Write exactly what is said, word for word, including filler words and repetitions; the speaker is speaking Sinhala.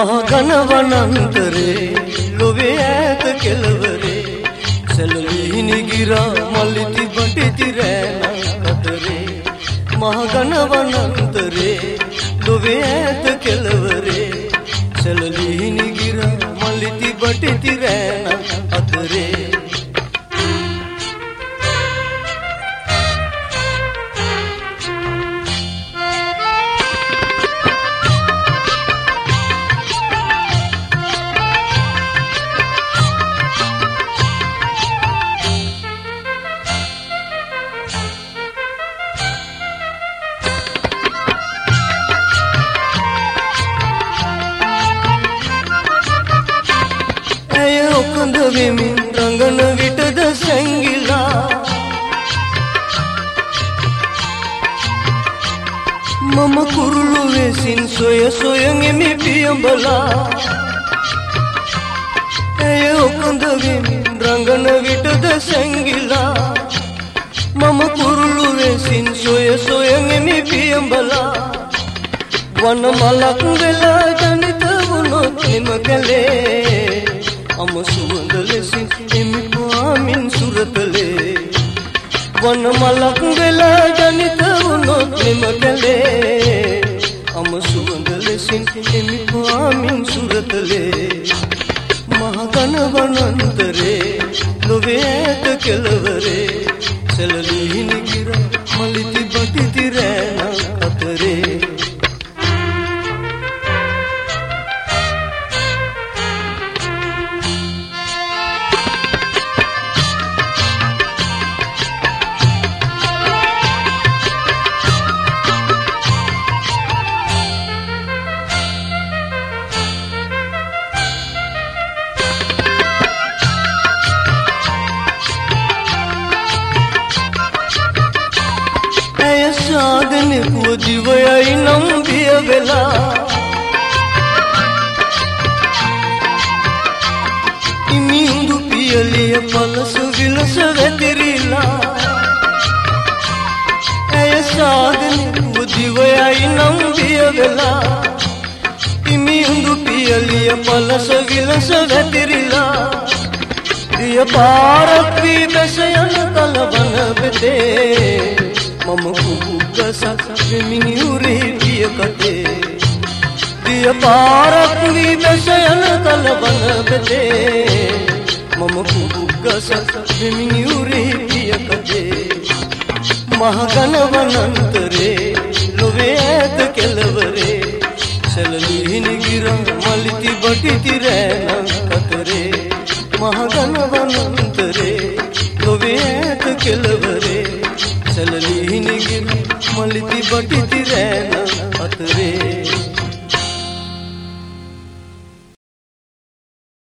මහගණවනන්තරේ ලොවේ ඈත කෙළවරේ සැලලීනි ගිරා මල්ලිති බටිති රෑනක් අතරේ මහගණවනන්තරේ ලොවේ ඈත කෙළවරේ සැලලීනි ගිරා මල්ලිති බටිති රෑනක් අතරේ වෙමින් රංගන විටද සැංගිලා මම කුරුළු වෙසින් සොය සොයන් එමි පියඹලා ඇය ඔකඳ වෙමින් රංගන විටද සැංගිලා මම කුරුළු වෙසින් සොය සොයන් එමි පියඹලා වන මලක් වෙලා ජනිත වුණොත් එම කැලේ අම සුවඳ ලෙසින් එමි පාමින් සුරතලේ වන මලක් වෙලා ජනිත වුණොත් මෙම කැලේ අම සුවඳ ලෙසින් එමි පාමින් සුරතලේ මහගණවනන්තරේ ලොවේ ඈත කෙළවරේ සැලලීනි ගිරා මල්ලිති බටිති රෑනක් අතරේ साधने को जीवयाई नम दिया वेला इमिंदु पियलिया पलस विलस वेतिरिला ऐ साधने को जीवयाई नम दिया वेला इमिंदु पियलिया पलस विलस वेतिरिला दिया पारक भी बेसयन कलबन बेते मम कुगसा वेमिनि उरे दिय कटे दिय पारक वी बेसयन कलबन बेते मम कुगसा वेमिनि उरे दिय कटे මහගණවනන්තරේ ලොවේ ඈත කෙළවරේ සැලලීනි ගිරා මල්ලිති බටිති රෑනක් අතරේ මහගණවනන්තරේ ලොවේ ඈත කෙළවරේ සැලලීනි ගිරා මල්ලිති බටිති රෑනක්